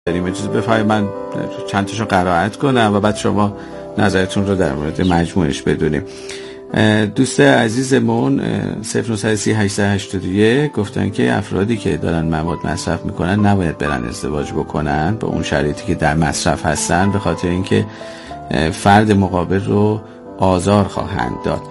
داریم. اجازه بفرمایید من چند تاشو قرائت کنم و بعد شما نظرتون رو در مورد مجموعش بدونیم. دوست عزیزمون 093881 گفتن که افرادی که دارن مواد مصرف میکنن نباید برن ازدواج بکنن با اون شرایطی که در مصرف هستن، به خاطر اینکه فرد مقابل رو آزار خواهند داد.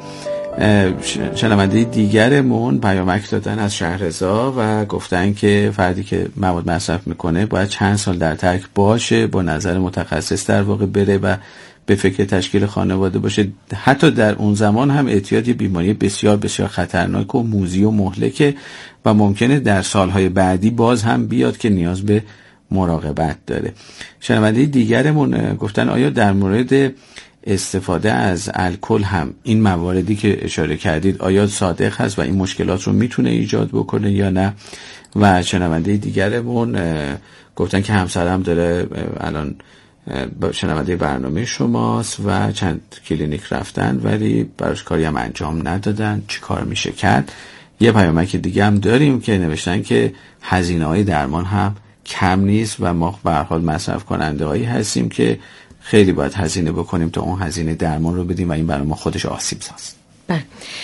شنونده دیگرمون پیامک دادن از شهرزا و گفتن که فردی که مواد مصرف میکنه باید چند سال در ترک باشه، با نظر متخصص در واقع بره و به فکر تشکیل خانواده باشه. حتی در اون زمان هم اعتیاد یه بیماری بسیار بسیار خطرناک و موذی و مهلکه و ممکنه در سالهای بعدی باز هم بیاد که نیاز به مراقبت داره. شنونده دیگرمون گفتن آیا در مورد استفاده از الکل هم این مواردی که اشاره کردید آیا صادق هست و این مشکلات رو میتونه ایجاد بکنه یا نه؟ و شنونده دیگرمون گفتن که همسرم داره الان شنونده برنامه شماست و چند کلینیک رفتن ولی براش کاری هم انجام ندادن، چی کار میشه کرد؟ یه پیامک دیگه هم داریم که نوشتن که هزینه‌های درمان هم کم نیست و ما به هر حال مصرف کننده هایی هستیم که خیلی باید هزینه بکنیم تا اون هزینه درمان رو بدیم و این برای ما خودش آسیب ساز. بله،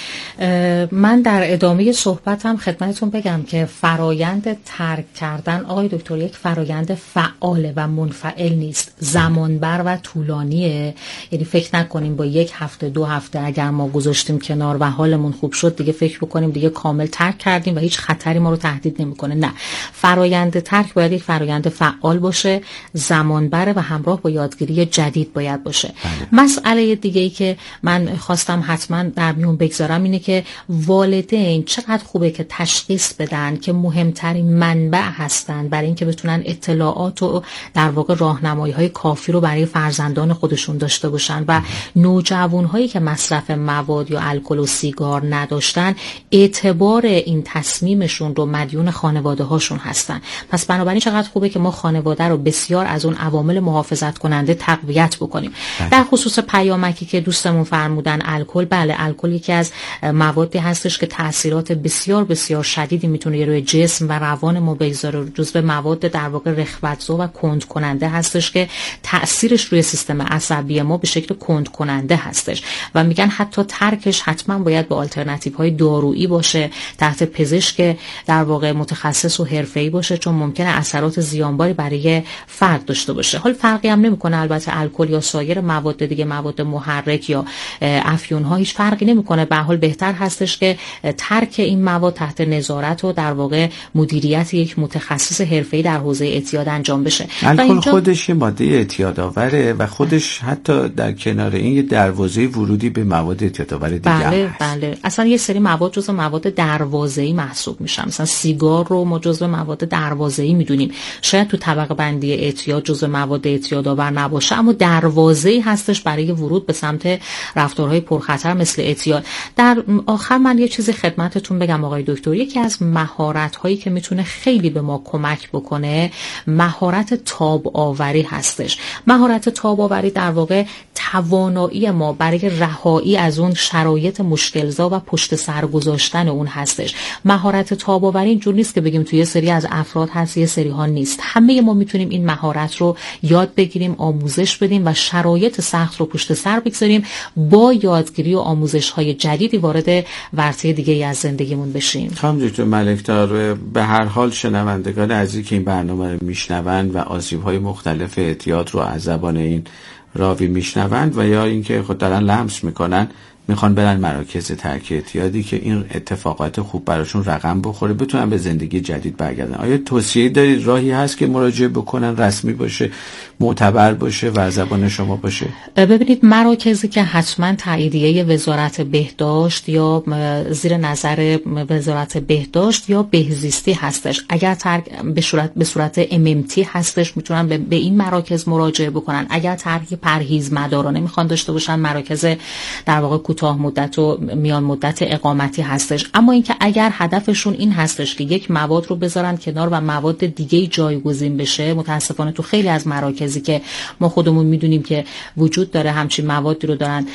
من در ادامه صحبتم خدمتتون بگم که فرایند ترک کردن آقای دکتر یک فرایند فعال و منفعل نیست، زمانبر و طولانیه. یعنی فکر نکنیم با یک هفته 2 هفته اگر ما گذاشتیم کنار و حالمون خوب شد دیگه فکر بکنیم دیگه کامل ترک کردیم و هیچ خطری ما رو تهدید نمیکنه. نه، فرایند ترک باید یک فرایند فعال باشه، زمانبر و همراه با یادگیری جدید باید باشه. مسئله دیگه ای که من خواستم حتما در میون بگذارم اینه که والدین چقدر خوبه که تشخیص بدن که مهمترین منبع هستن برای اینکه بتونن اطلاعات و در واقع راهنمایی‌های کافی رو برای فرزندان خودشون داشته باشن و نوجوان‌هایی که مصرف مواد یا الکل و سیگار نداشتن اعتبار این تصمیمشون رو مدیون خانواده‌هاشون هستن. پس بنابراین چقدر خوبه که ما خانواده رو بسیار از اون عوامل محافظت کننده تقویت بکنیم. در خصوص پیامکی که دوستمون فرمودن الکل، بله الکل یکی از موادی هستش که تأثیرات بسیار بسیار شدیدی میتونه روی جسم و روان ما بگذاره. جزو مواد در واقع رخوت‌زا و کند کننده هستش که تأثیرش روی سیستم عصبی ما به شکل کند کننده هستش و میگن حتی ترکش حتما باید به آلترناتیوهای دارویی باشه، تحت پزشک در واقع متخصص و حرفه‌ای باشه، چون ممکنه اثرات زیانباری برای فرد داشته باشه. حال فرقی هم نمیکنه البته الکل یا سایر مواد دیگه، مواد محرک یا افیون‌ها هیچ فرقی نمیکنه. به حال بهتر هستش که ترک این مواد تحت نظارت و در واقع مدیریت یک متخصص حرفه‌ای در حوزه اعتیاد انجام بشه. الکل خودش ماده اعتیادآوره و خودش حتی در کنار این یه دروازه ورودی به مواد اعتیادآور دیگه بله بله، اصلا یه سری مواد جزو مواد دروازه‌ای محسوب میشن. مثلا سیگار رو ما جزو مواد دروازه‌ای میدونیم، شاید تو طبقه بندی اعتیاد جزو مواد اعتیادآور نباشه اما دروازه‌ای هستش برای ورود به سمت رفتارهای پرخطر مثل اعتیاد. در آخر من یه چیزی خدمتتون بگم آقای دکتر، یکی از مهارت‌هایی که میتونه خیلی به ما کمک بکنه مهارت تاب آوری هستش. مهارت تاب آوری در واقع توانایی ما برای رهایی از اون شرایط مشکل‌زا و پشت سر گذاشتن اون هستش. مهارت تاب آوری اینجور نیست که بگیم توی یه سری از افراد هست یه سری ها نیست. همه ما میتونیم این مهارت رو یاد بگیریم، آموزش بدیم و شرایط سخت رو پشت سر بگذاریم، با یادگیری و آموزش‌های جدیدی وارد ورطه دیگه‌ای از زندگیمون بشیم. خانم دکتر ملک‌دار، به هر حال شنوندگان عزیزی که این برنامه رو میشنوند و آسیب‌های مختلف اعتیاد رو از زبان این راوی میشنوند و یا اینکه خود دارن لمس میکنن میخوان برن مراکز ترک اعتیادی که این اتفاقات خوب براشون رقم بخوره، بتونن به زندگی جدید برگردن، آیا توصیه دارید راهی هست که مراجعه بکنن، رسمی باشه، معتبر باشه و زبان شما باشه؟ ببینید، مراکزی که حتما تاییدیه وزارت بهداشت یا زیر نظر وزارت بهداشت یا بهزیستی هستش، اگر ترک به صورت MMT هستش میتونن به این مراکز مراجعه بکنن. اگر ترک پرهیز مدارانه میخوان داشته باشن، مراکز در واقع کوتاه مدت و میان مدت اقامتی هستش. اما اینکه اگر هدفشون این هستش که یک مواد رو بذارن کنار و مواد دیگه جایگزین بشه، متاسفانه تو خیلی از مراکزی که ما خودمون میدونیم که وجود داره همچین موادی رو دارن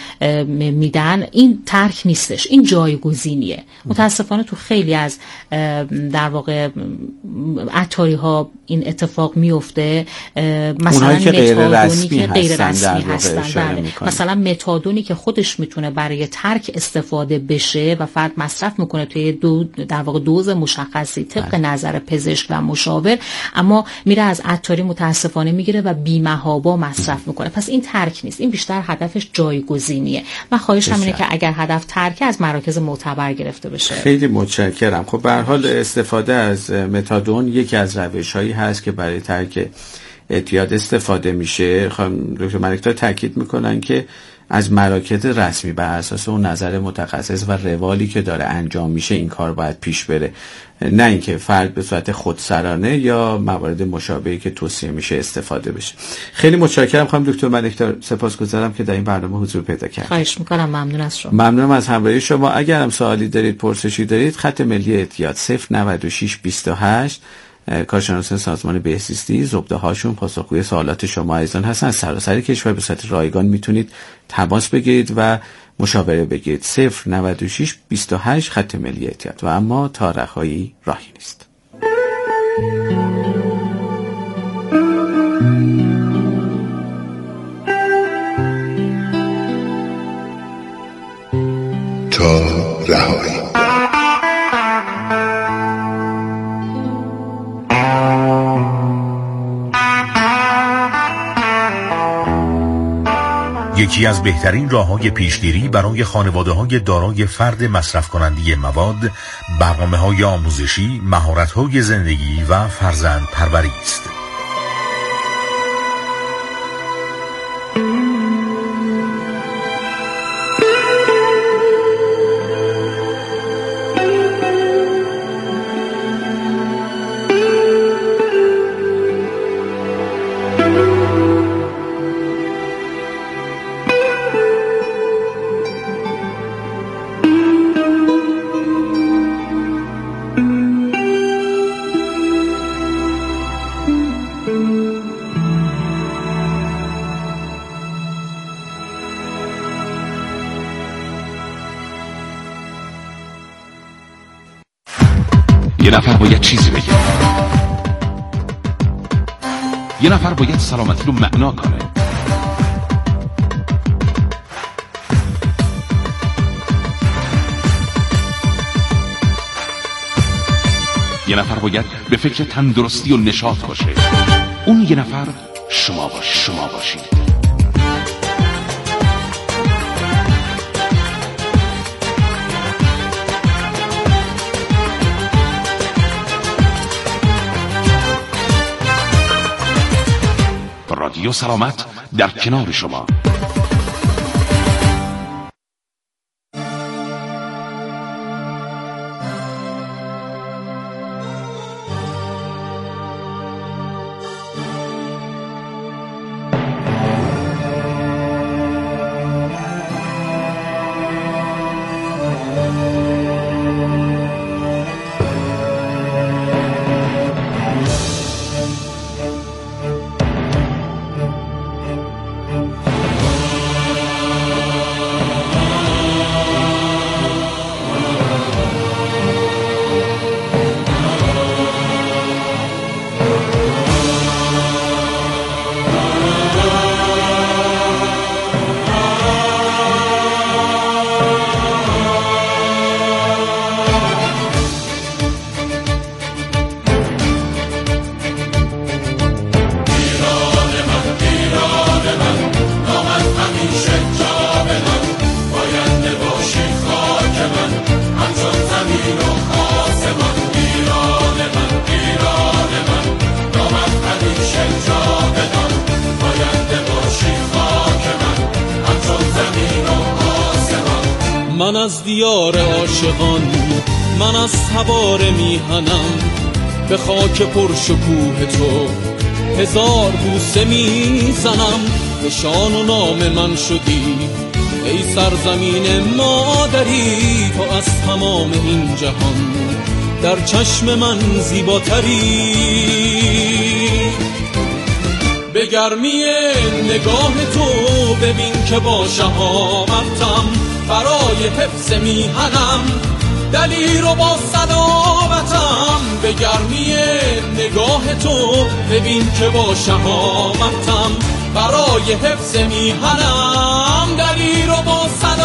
میدن، این ترک نیستش، این جایگزینیه. متاسفانه تو خیلی از در واقع عطاری ها این اتفاق میفته، مثلا متادونی که غیر رسمی هستن، مثلا متادونی که خودش میتونه برای ترک استفاده بشه و فرد مصرف میکنه توی در واقع دوز مشخصی طبق نظر پزشک و مشاور، اما میره از عطاری متاسفانه میگیره و بی‌محابا مصرف میکنه. پس این ترک نیست، این بیشتر هدفش جایگزینیه. من خواهشم اینه که اگر هدف ترک، از مراکز معتبر گرفته بشه. خیلی متشکرم. خب به هر حال استفاده از متادون یکی از روش‌هایی هست که برای ترک اعتیاد استفاده میشه. خانم دکتر ملک‌طاهر تاکید میکنن که از مراکز رسمی بر اساس اون نظر متخصص و روالی که داره انجام میشه این کار باید پیش بره، نه اینکه فرد به صورت خودسرانه یا موارد مشابهی که توصیه میشه استفاده بشه. خیلی متشکرم خانم دکتر ملک‌طاهر، سپاسگزارم که در این برنامه حضور پیدا کردید. خواهش میکنم، ممنون از شما. ممنونم از همراهی شما. اگر هم سوالی دارید، پرسشی دارید، خط ملی اعتیاد 096 28 کارشناسان سازمان بهزیستی زبده هاشون پاسخگوی سوالات شما عزیزان هستن. از سراسر کشور به صورت رایگان میتونید تماس بگیرید و مشاوره بگیرید. 096 28 خط ملی اعتیاد. و اما تا رهایی راهی نیست. تا رهایی. یکی از بهترین راه‌های پیشگیری برای خانواده‌های دارای فرد مصرف کننده مواد، برنامه‌های آموزشی، مهارت‌های زندگی و فرزند پروری است. یه نفر باید چیزی بگه، یه نفر باید سلامتی رو معنا کنه، یه نفر باید به فکر تندرستی و نشاط باشه. اون یه نفر شما باشید. رادیو سلامت در کنار شما. من از دیار عاشقان، من از سوار میهنم، به خاک پرشکوه تو هزار بوسه میزنم. نشان و نام من شدی ای سرزمین مادری، تو از تمام این جهان در چشم من زیباتری. به گرمی نگاه تو ببین که با شهامتم برای حفظ میهنم دلیر و با صلابتم، به گرمی نگاه تو ببین که با شهامتم، برای حفظ میهنم دلیر و با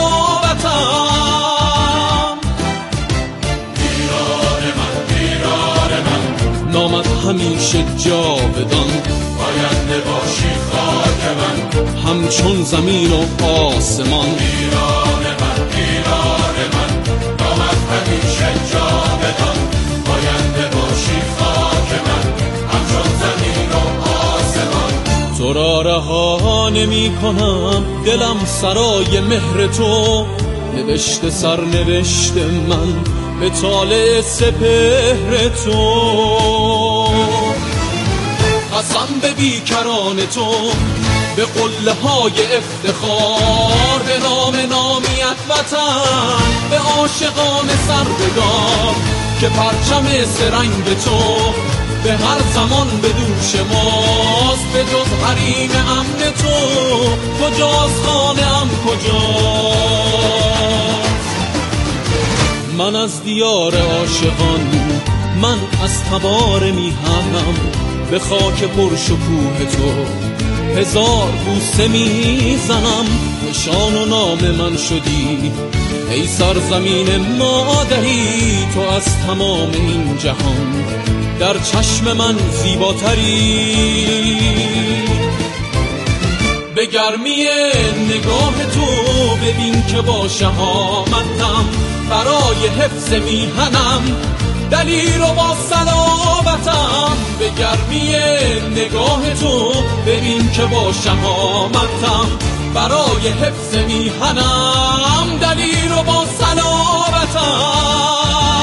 صلابتم. ایران من نامت همیشه جاودان، پاینده باشی خاک من همچون زمین و آسمان. ایران من نامت همیشه جاودان، پاینده باشی خاک من همچون زمین و آسمان. تو را رها نمی کنم، دلم سرای مهر تو، نوشته سرنوشت من به طالع سپهر تو. قسم به بیکران تو، به قله های افتخار، به نام نامیت وطن، به عاشقان سربدار، که پرچم سرنگ تو به هر زمان به دوش ماست. به جز حریم امن تو کجاست خانه‌ام کجاست؟ من از دیار عاشقان، من از تبار میهنم، به خاک پرشکوه تو هزار بوسه میزنم. نشان و نام من شدی ای سرزمین مادری، تو از تمام این جهان در چشم من زیباتری. به گرمی نگاه تو ببین که با شهامتم، برای حفظ میهنم دلیر و با صلابتم. به گرمی نگاه تو ببین که با شهامتم، برای حفظ میهنم دلیر و با صلابتم.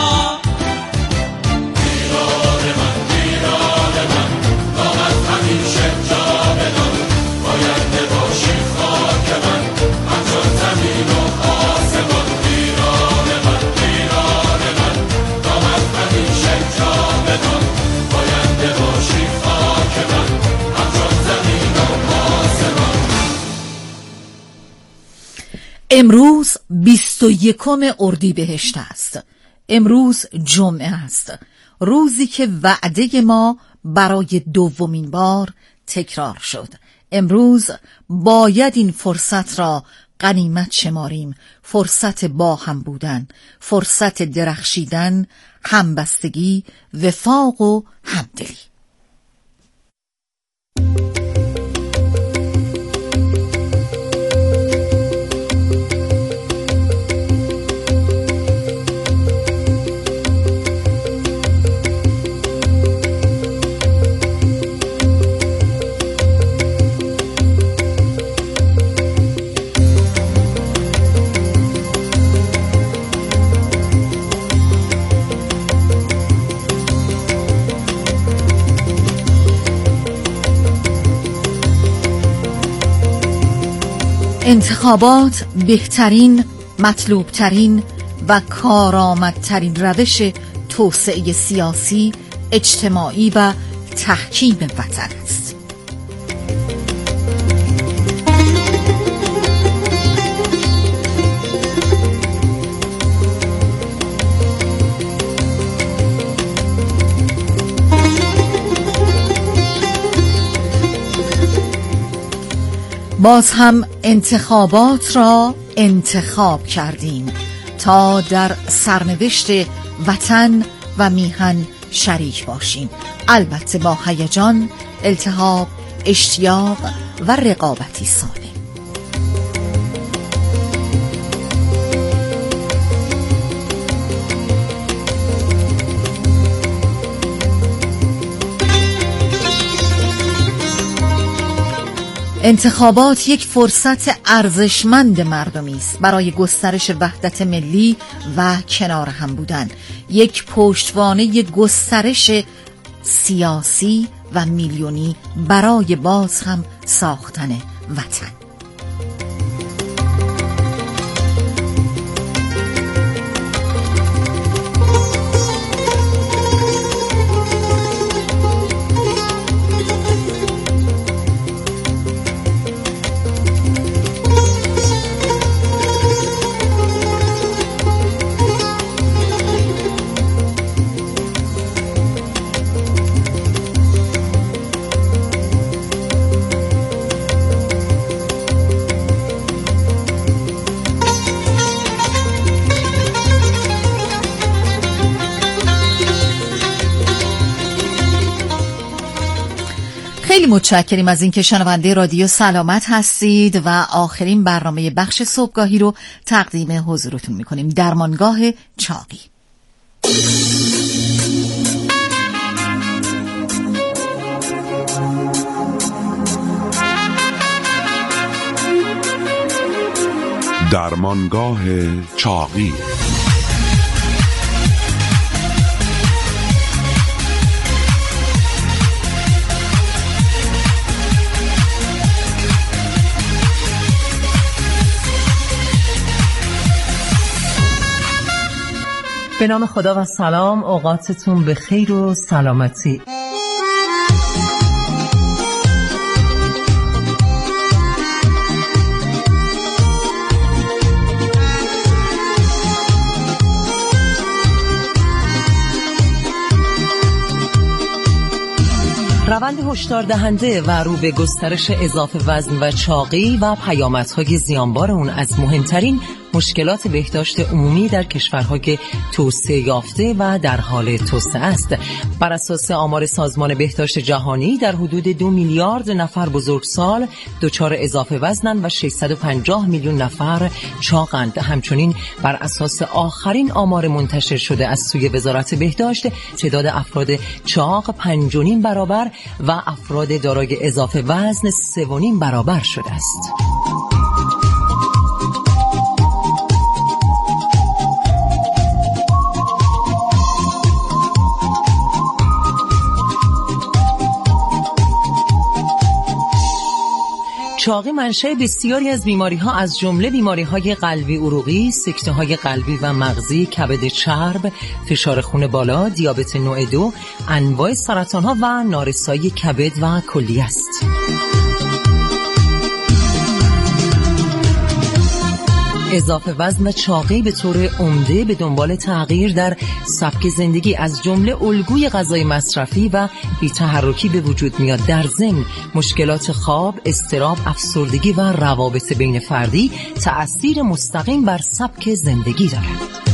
ایران من نامت همیشه جاودان، پاینده باشی خاک من همچون زمین و آسمان. ایران من نامت همیشه جاودان، پاینده باشی خاک من همچون زمین و آسمان. امروز 21 اردیبهشت است. امروز جمعه است، روزی که وعده ما برای دومین بار تکرار شد. امروز باید این فرصت را غنیمت شماریم، فرصت با هم بودن، فرصت درخشیدن، همبستگی، وفاق و همدلی. انتخابات بهترین، مطلوبترین و کارآمدترین روش توسعه سیاسی، اجتماعی و تحکیم وطن است. باز هم انتخابات را انتخاب کردیم تا در سرنوشت وطن و میهن شریک باشیم، البته با هیجان، التهاب، اشتیاق و رقابتی سالم. انتخابات یک فرصت ارزشمند مردمی است برای گسترش وحدت ملی و کنار هم بودن، یک پشتوانه گسترش سیاسی و میلیونی برای باز هم ساختن وطن. خیلی متشکریم از اینکه شنونده رادیو سلامت هستید و آخرین برنامه بخش صبحگاهی رو تقدیم حضورتون میکنیم. درمانگاه چاقی. درمانگاه چاقی. به نام خدا و سلام، اوقاتتون به خیر و سلامتی. روند هشدار دهنده و رو به گسترش اضافه وزن و چاقی و پیامدهای زیانبار اون از مهمترین مشکلات بهداشت عمومی در کشورهای توسعه یافته و در حال توسعه است. بر اساس آمار سازمان بهداشت جهانی در حدود 2 میلیارد نفر بزرگسال دچار اضافه وزنند و 650 میلیون نفر چاقند. همچنین بر اساس آخرین آمار منتشر شده از سوی وزارت بهداشت، تعداد افراد چاق 5.5 برابر و افراد دارای اضافه وزن 3.5 برابر شده است. چاقی منشأ بسیاری از بیماری‌ها از جمله بیماری‌های قلبی عروقی، سکته‌های قلبی و مغزی، کبد چرب، فشار خون بالا، دیابت نوع 2، انواع سرطان‌ها و نارسایی کبد و کلیه است. اضافه وزن و چاقی به طور عمده به دنبال تغییر در سبک زندگی از جمله الگوی غذای مصرفی و بی‌تحرکی به وجود میاد. در ضمن مشکلات خواب، اضطراب، افسردگی و روابط بین فردی تأثیر مستقیم بر سبک زندگی دارد.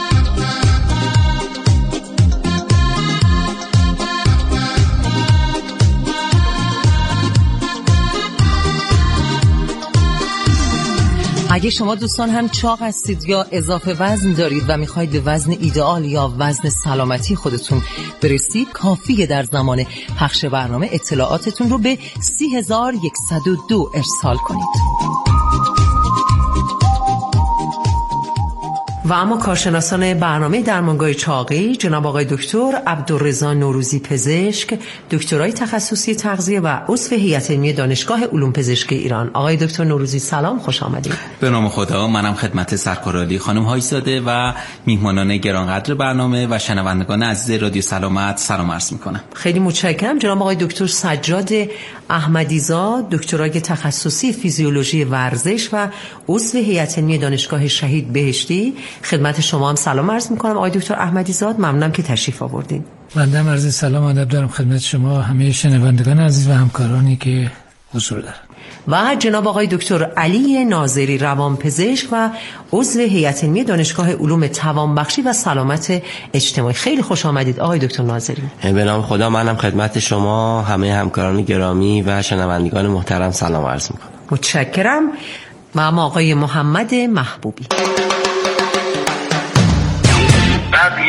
اگه شما دوستان هم چاق هستید یا اضافه وزن دارید و میخواید به وزن ایدئال یا وزن سلامتی خودتون برسید، کافیه در زمان پخش برنامه اطلاعاتتون رو به 30102 ارسال کنید. و اما کارشناسان برنامه درمانگاه چاقی جناب آقای دکتر عبدالرضا نوروزی پزشک، دکترای تخصصی تغذیه و عضو هیئت علمی دانشگاه علوم پزشکی ایران. آقای دکتر نوروزی سلام، خوش آمدید. به نام خدا، منم خدمت سرکارعالی خانم هایزاده و میهمانان گرانقدر برنامه و شنوندگان عزیز رادیو سلامت سلام عرض میکنم. خیلی متشکرم. جناب آقای دکتر سجاد احمدیزاد، دکترای تخصصی فیزیولوژی ورزش و عضو هیئت علمی دانشگاه شهید بهشتی، خدمت شما هم سلام عرض میکنم. آقای دکتر احمدیزاد ممنونم که تشریف آوردین. بنده هم عرض سلام و ادب دارم خدمت شما همه شنوندگان عزیز و همکارانی که حضور دارن. و جناب آقای دکتر علی ناظری، روانپزشک و عضو هیئت علمی دانشگاه علوم توانبخشی و سلامت اجتماعی. خیلی خوش آمدید آقای دکتر ناظری. به نام خدا، منم خدمت شما همه همکاران گرامی و شنوندگان محترم سلام عرض میکنم. متشکرم. و اما آقای محمد محبوبی. بعد 1.90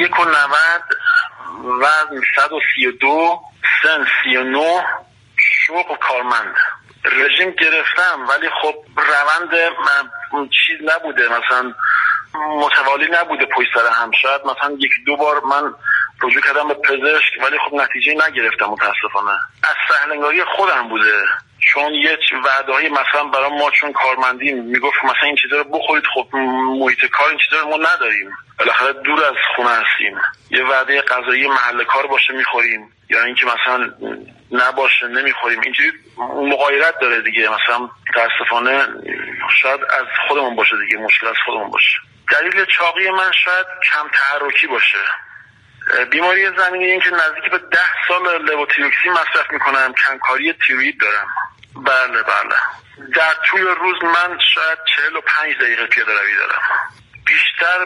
وزن 132 سن 39 شوق و کارمند. رژیم گرفتم ولی خب روند چیز نبوده، مثلا متوالی نبوده پشت سر هم. شاید مثلا 1-2 بار من رجوع کردم به پزشک ولی خب نتیجه نگرفتم متاسفانه. از سهلنگاری خودم بوده، چون یه وعده‌ای مثلا برای ما چون کارمندیم میگفت مثلا این چیزا رو بخورید، خب محیط کار این چیزا رو ما نداریم، بالاخره دور از خونه هستیم. یه وعده غذایی محل کار باشه میخوریم یا اینکه مثلا نباشه نمیخوریم. اینجوری مغایرت داره دیگه. مثلا متاسفانه شاید از خودمون باشه دیگه، مشکل از خودمون باشه. دلیل چاقی من شاید کم تحرکی باشه. بیماری زمینی این که نزدیک به 10 سال لوتیروکسین مصرف میکنم، کمکاری تیروئید دارم. بله. در طول روز من شاید 45 دقیقه پیاده روی دارم. بیشتر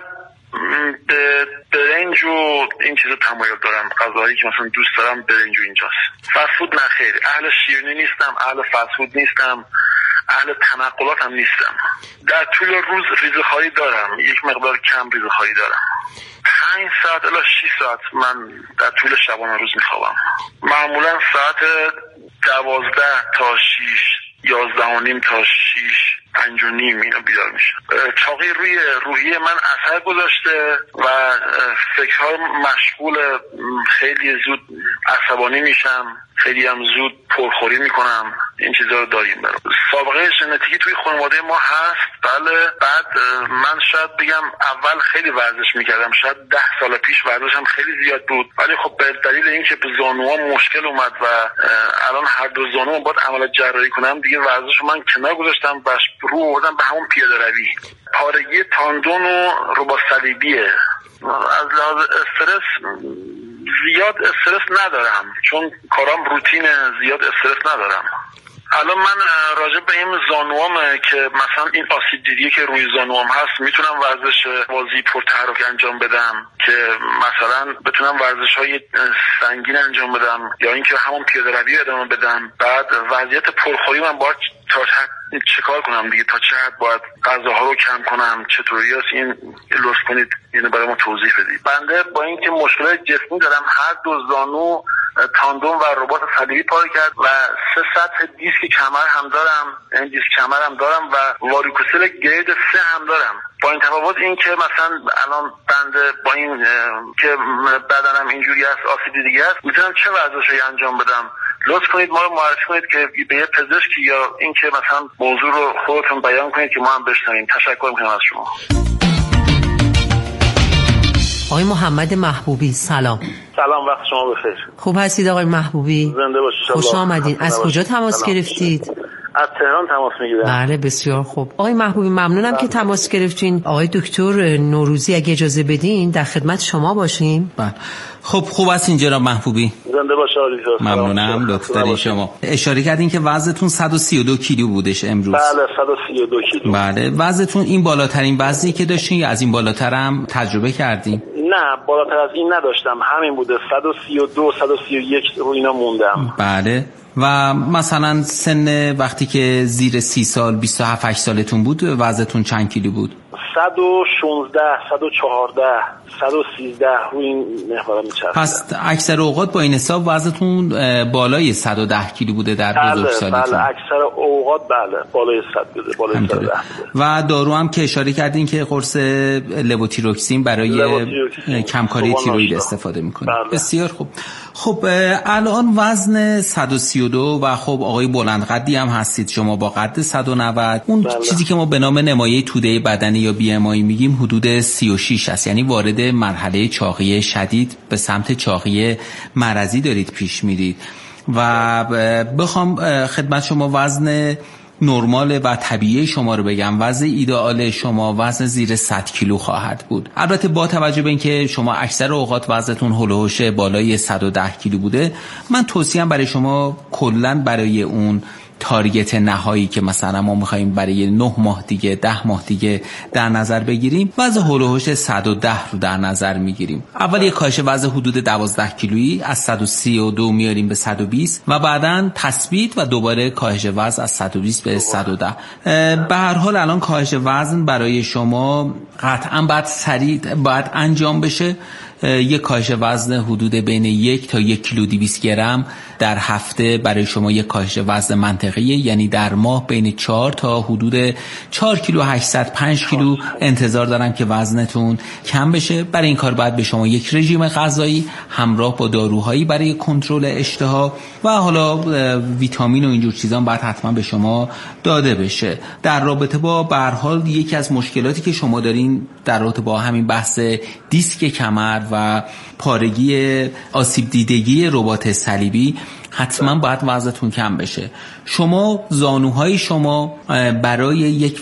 به برنج و این چیزا تمایل دارم. غذاهایی که مثلا دوست دارم برنج و اینجاست. فست فود نه خیر. اهل شیرینی نیستم، اهل فست فود نیستم، اهل تنقلات هم نیستم. در طول روز ریزه‌خواری دارم، یک مقدار کم ریزه‌خواری دارم. 5 ساعت الی 6 ساعت من در طول شبانه روز میخوابم. معمولا ساعت 12 تا 6، 11:30 تا 6، 5:30 اینا بیدار میشه. چاقی روی روحیه من اثر گذاشته و فکرها مشغول، خیلی زود عصبانی میشم، خیلی هم زود پرخوری میکنم. این چیزا رو داریم. سابقه ژنتیکی توی خانواده ما هست. بله. بعد من شاید بگم اول خیلی ورزش میکردم، شاید 10 سال پیش ورزشم خیلی زیاد بود، ولی خب به دلیل اینکه به زانوام مشکل اومد و الان هر دو زانوام باید عملیات جراحی کنم، دیگه ورزش من کنار گذاشتم و رو آوردم به همون پیاده روی. پارگی تاندون و رباط صلیبیه. از لحاظ استرس زیاد استرس ندارم، چون کارام روتینه، زیاد استرس ندارم. الان من راجع به این زانوامه که مثلا این آسیب دیدی که روی زانوام هست میتونم ورزش بازی پرتحرک انجام بدم، که مثلا بتونم ورزش‌های سنگین انجام بدم یا اینکه همون پیاده روی ادامه بدم. بعد وضعیت پرخوری من باید چه کار کنم دیگه، تا چه حد باید غذاها رو کم کنم، چطوری است این لطف کنید اینو برای ما توضیح بدید. بنده با اینکه مشکلات جسمی دارم، هر دو زانو تاندون و رباط صلیبی پاره کرد و 3 سطح دیسک کمر هم دارم، این دیسک کمر هم دارم و واریکوسل گرید 3 هم دارم. با این تفاوت این که مثلا الان بنده با این که بدنم اینجوری است، آسیب دیگه است، میتونم چه ورزشی انجام بدم؟ لطف کنید ما رو معرفی کنید که به یه پزشکی یا این که مثلا موضوع رو خودتون بیان کنید که ما هم بشنویم. تشکر میکنم از شما. آقای محمد محبوبی سلام. سلام، وقت شما بخیر. خوب هستید آقای محبوبی؟ زنده باشید. خوش آمدین. از کجا تماس گرفتید؟ از تهران تماس میگیرم. بله بسیار خوب. آقای محبوبی ممنونم که تماس گرفتین. آقای دکتر نوروزی اگه اجازه بدین در خدمت شما باشیم. بله. خب خوب هستین جناب محبوبی؟ زنده باشه عالی. ممنونم. لطف دارین شما. اشاره کردین که وزنتون 132 کیلو بودش امروز. بله 132 کیلو. بله. وزنتون این بالاترین وزنی که داشتین یا از این بالاتر هم تجربه کردین؟ نه بالاتر از این نداشتم، همین بوده. 132 131 رو اینا موندم. بله. و مثلا سن وقتی که زیر 30 سال 27-8 سالتون بود وزنتون چند کیلو بود؟ 116 114 113 روی این محور میچرخه. پس اکثر اوقات با این حساب وزنتون بالای 110 کیلو بوده در بزرگسالیتون؟ بله اکثر اوقات بله بالای 100 بوده، بالای 110 بوده. و دارو هم که اشاره کردین که قرص لووتیروکسین برای کمکاری تیروئید استفاده میکنه. بله. بسیار خوب. خب الان وزن 132 و خب آقای بلند قدی هم هستید شما با قد 190. اون بله. چیزی که ما به نام نمایه توده بدنی یا BMI میگیم حدود 36 است، یعنی وارد مرحله چاقی شدید به سمت چاقی مرضی دارید پیش میرید. و بخوام خدمت شما وزن نرمال و طبیعی شما رو بگم، وزن ایدئال شما وزن زیر 100 کیلو خواهد بود. البته با توجه به اینکه شما اکثر اوقات وزنتون هولوش بالای 110 کیلو بوده، من توصیه‌ام برای شما کلاً برای اون تارگت نهایی که مثلا ما می‌خوایم برای 9 ماه دیگه 10 ماه دیگه در نظر بگیریم، وزن هولوش 110 رو در نظر میگیریم. اول یک کاهش وزن حدود 12 کیلویی از 132 میاریم به 120 و بعداً تثبیت و دوباره کاهش وزن از 120 به 110. به هر حال الان کاهش وزن برای شما قطعاً باید انجام بشه. یک کاهش وزن حدود بین 1 تا 1 کیلو 200 گرم در هفته برای شما یک کاهش وزن منطقیه، یعنی در ماه بین 4 تا حدود 4 کیلو 805 کیلو انتظار دارم که وزنتون کم بشه. برای این کار باید به شما یک رژیم غذایی همراه با داروهایی برای کنترل اشتها و حالا ویتامین و اینجور چیزا باید حتما به شما داده بشه. در رابطه با به هر حال یکی از مشکلاتی که شما دارین در رابطه با همین بحث دیسک کمر و پارگی آسیب دیدگی رباط صلیبی، حتما باید وزنتون کم بشه. شما زانوهای شما برای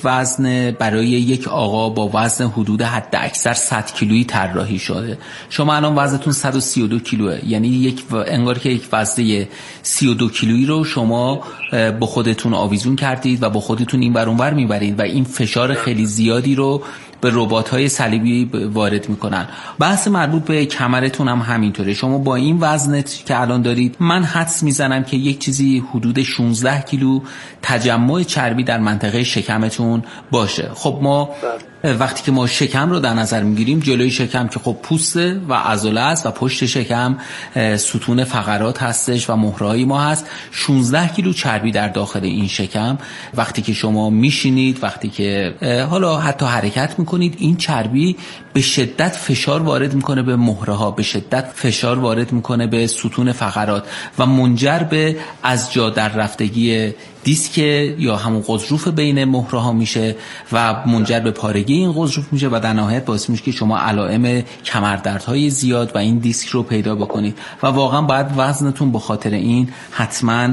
یک آقا با وزن حدود حد اکثر 100 کیلویی طراحی شده. شما الان وزنتون 132 کیلوه، یعنی انگار که یک وزنه 32 کیلویی رو شما با خودتون آویزون کردید و با خودتون این ور اون ور میبرید و این فشار خیلی زیادی رو به ربات‌های صلیبی وارد میکنن. بحث مربوط به کمرتون هم همینطوره. شما با این وزنت که الان دارید، من حدس میزنم که یک چیزی حدود 16 کیلو تجمع چربی در منطقه شکمتون باشه. خب ما وقتی که ما شکم رو در نظر میگیریم، جلوی شکم که خب پوسته و عضله است و پشت شکم ستون فقرات هستش و مهره‌های ما هست. 16 کیلو چربی در داخل این شکم. وقتی که شما میشینید، وقتی که حالا حتی حرکت میکنید، این چربی به شدت فشار وارد میکنه به مهره‌ها، به شدت فشار وارد میکنه به ستون فقرات و منجر به از جا در رفتگی دیسک یا همون غضروف بین مهره‌ها میشه و منجر به پارگی این غضروف میشه و در نهایت باعث میشه که شما علائم کمردردهای زیاد و این دیسک رو پیدا بکنید و واقعا باید وزنتون به خاطر این حتما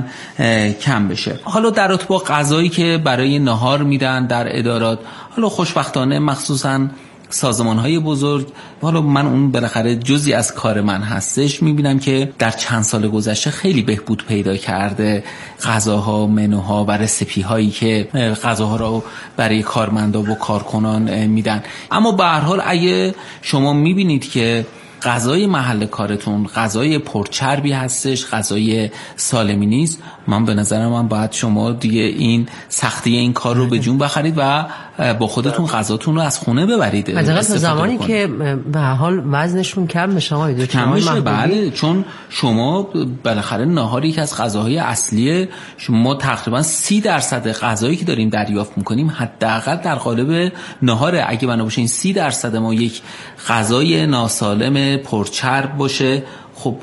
کم بشه. حالا در رابطه با غذایی که برای نهار میدن در ادارات، حالا خوشبختانه مخصوصا سازمان‌های بزرگ، حالا من اون بالاخره جزئی از کار من هستش، می‌بینم که در چند سال گذشته خیلی بهبود پیدا کرده غذاها، منوها و رسیپی‌هایی که غذاها رو برای کارمندا و کارکنان میدن. اما به هر حال اگه شما می‌بینید که غذای محل کارتون غذای پرچربی هستش، غذای سالمی نیست، من به نظرم من باید شما دیگه این سختی این کار رو به جون بخرید و با خودتون غذاتون رو از خونه ببرید. تا زمانی که به حال وزنشون کم بشه، کم بشه. بله، چون شما بالاخره ناهاری که از غذاهای اصلیه، شما تقریبا 30% غذایی که داریم دریافت میکنیم حداقل در قالب ناهاره. اگه بنا باشه این 30% ما یک غذای ناسالم پرچرب باشه، خب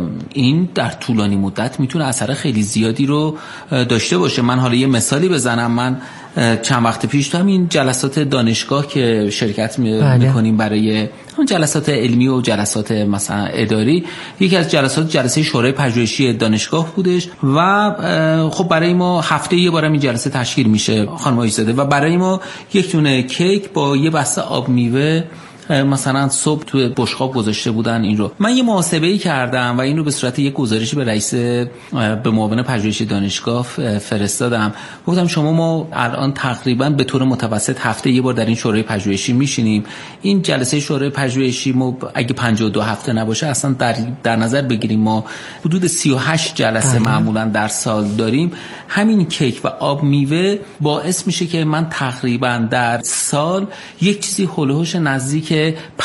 این در طولانی مدت میتونه اثر خیلی زیادی رو داشته باشه. من حالا یه مثالی بزنم. من چند وقت پیش تو همین جلسات دانشگاه که شرکت میکنیم برای اون جلسات علمی و جلسات مثلا اداری، یکی از جلسات جلسه شورای پژوهشی دانشگاه بودش و خب برای ما هفته یه بار این جلسه تشکیل میشه خانم آیزاده و برای ما یک دونه کیک با یه بسته آب میوه مثلا صبح تو بشقاب گذاشته بودن. این رو من یه محاسبه‌ای کردم و این رو به صورت یک گزارشی به رئیس به معاون پژوهشی دانشگاه فرستادم. گفتم شما ما الان تقریبا به طور متوسط هفته یه بار در این شورای پژوهشی میشینیم. این جلسه شورای پژوهشی ما اگه 52 هفته نباشه اصلا در نظر بگیریم ما حدود 38 جلسه معمولا در سال داریم. همین کیک و آب میوه باعث میشه که من تقریبا در سال یک چیزی هولوش نزدیک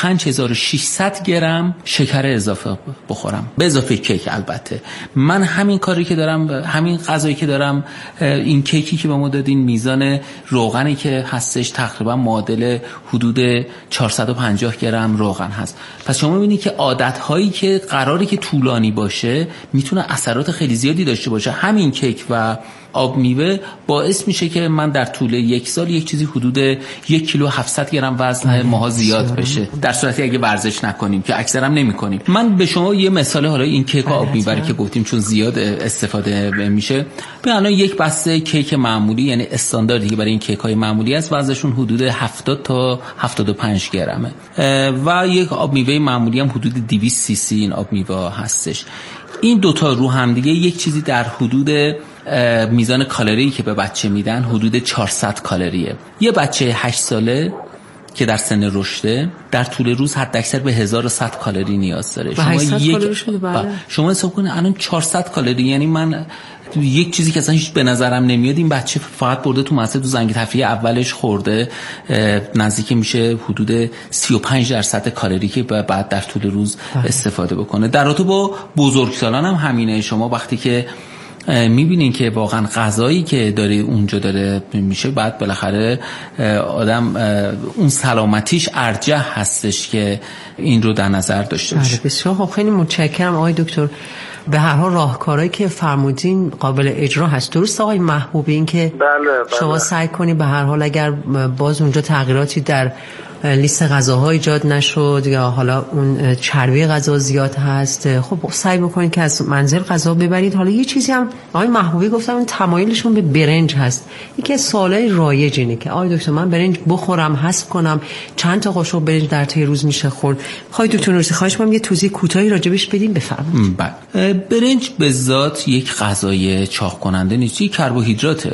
5600 گرم شکر اضافه بخورم، به اضافه کیک. البته من همین کاری که دارم، همین غذایی که دارم، این کیکی که به ما دادین، میزان روغنی که هستش تقریبا معادل حدود 450 گرم روغن هست. پس شما میبینید که عادت‌هایی که قراری که طولانی باشه میتونه اثرات خیلی زیادی داشته باشه. همین کیک و آب میوه باعث میشه که من در طول یک سال یک چیزی حدود 1 کیلو 700 گرم وزن ماها زیاد بشه، در صورتی اگه ورزش نکنیم که اکثرا نمی‌کنیم. من به شما یه مثال، حالا این کیک آب میوه که گفتیم چون زیاد استفاده میشه، به الان یک بسته کیک معمولی، یعنی استانداردی که برای این کیک‌های معمولی است، وزنشون حدود 70 تا 75 گرمه و یک آب میوه معمولی هم حدود 200 سی سی این آب میوه هستش. این دوتا رو هم دیگه یک چیزی در حدود میزان کالری که به بچه میدن حدود 400 کالریه. یه بچه 8 ساله که در سن رشده در طول روز حد اکثر به 1100 کالری نیاز داره. شما حساب کنید الان 400 کالری، یعنی من یک چیزی که اصلا هیچ به نظرم نمیاد، این بچه فقط برده تو مدرسه تو زنگ تفریح اولش خورده نزدیک میشه حدود 35% کالری که بعد در طول روز استفاده بکنه. در رابطه با بزرگسالان هم همینه. شما وقتی که میبینین که واقعا غذایی که داره اونجا داره میشه، بعد بالاخره آدم اون سلامتیش ارجح هستش که این رو در نظر داشته باشه. بسیار خب، خیلی متشکرم آقای دکتر. به هر حال راهکارهایی که فرمودین قابل اجرا هست. درست آقای محبوبی؟ این که بله. شما سعی کنید به هر حال اگر باز اونجا تغییراتی در لیست غذاها ایجاد نشد یا حالا اون چربی غذا زیاد هست، خب سعی بکنید که از منزل غذا ببرید. حالا یه چیزی هم آقای محبوبی گفتم، اون تمایلشون به برنج هست. یکی از سوالای رایج اینه که آقای دکتر من برنج بخورم، حذف کنم، چند تا قاشق برنج در طی روز میشه خورد؟ آقای دکتر نورسی خواهش می‌کنم یه توضیح کوتاهی راجبش بدیم، بفرمایید. برنج به ذات یک غذای چاق کننده نیست، یک کربوهیدراته.